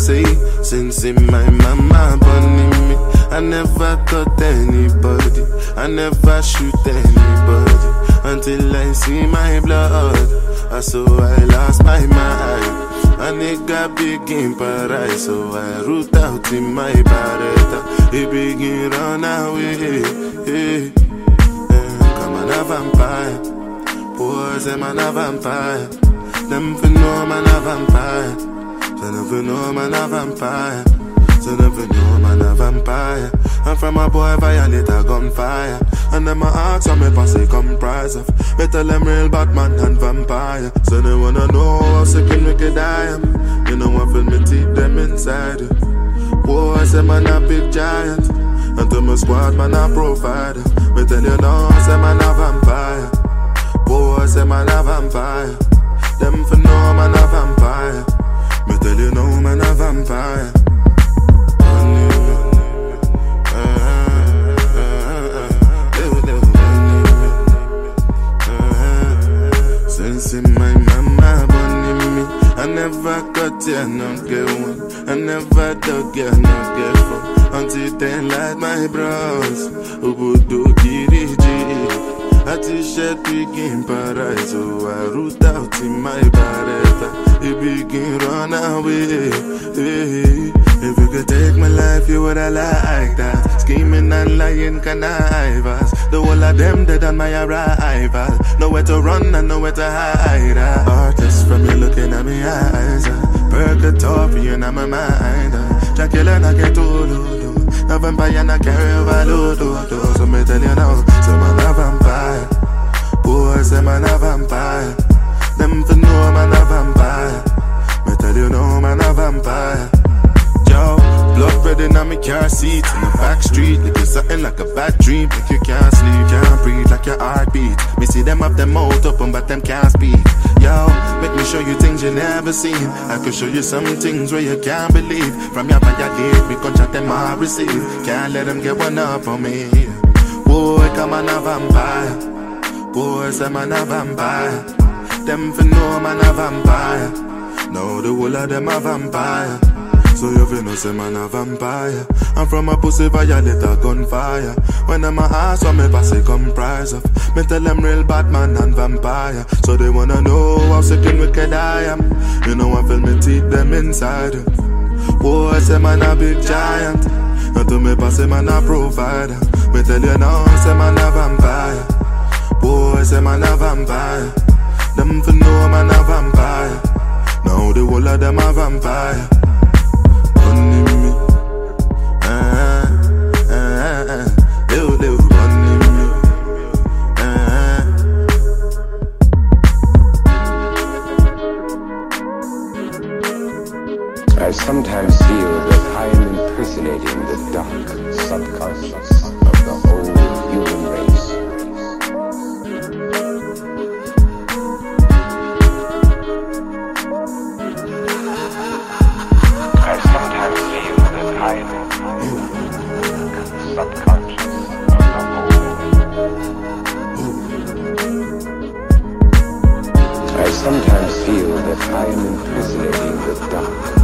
say, since in my mama born me, I never cut anybody, I never shoot anybody, until I see my blood. So I lost my mind. A nigga begin paradise, so I root out in my barretta. He begin run away. Come on, a vampire. Boys, them man a vampire. Them for no man a vampire. So never know man a vampire. So never know man a vampire. I'm from a boy violate a gunfire. And them a ask how me posse comprise of. Me tell them real Batman and vampire. So they wanna know how sick and wicked I am. You know I feel me teeth them inside you. Boy, say man a big giant. And to my squad man a provider. Me tell you now, say man a vampire. Boy, say man a vampire. Them for no man a vampire. Me tell you now, man a vampire. Since in my mama born me, I never got ya, no get one. I never dug ya, no get four. Until then, like my bros, Ubudu Kiriji. A t-shirt begin paradise, so I root out in my barretta. It begin run away. If you could take my life, you would have like that. Scheming and lying connivers. The whole of them dead on my arrival. Nowhere to run and nowhere to hide. Artists from you looking at me eyes. Purgatory in my mind. Dracula and I get all. No vampire and I carry overload. So me tell you now, so man a vampire. Boy, say man a vampire. Them for know man a vampire. Me tell you now, man a vampire. Yo, blood red in my car seat in the back street. Like it's something like a bad dream. Like you can't sleep, can't breathe, like your heartbeat. Me see them have them mouth open, but them can't speak. Yo, make me show you things you never seen. I could show you some things where you can't believe. From your violate, me contract them all receive. Can't let them get one up on me. Boy, come on a vampire. Boy, say man a vampire. Them for no man a vampire. Now the whole of them a vampire. So you feel no say man a vampire. I'm from a pussy violate a gunfire. When them a ask what me posse comprise of. Me tell them real Batman and vampire. So they wanna know how sick and wicked I am. You know I feel me teeth them inside. Boy, say man a big giant. And to me posse man a provider. Me tell you now, say man a vampire. Boy, say man a vampire. Them for know man a vampire. Now the whole of them a vampire. I sometimes feel that I am impersonating the dark subconscious of the whole human race. I sometimes feel that I am the subconscious of the whole. I sometimes feel that I am impersonating the dark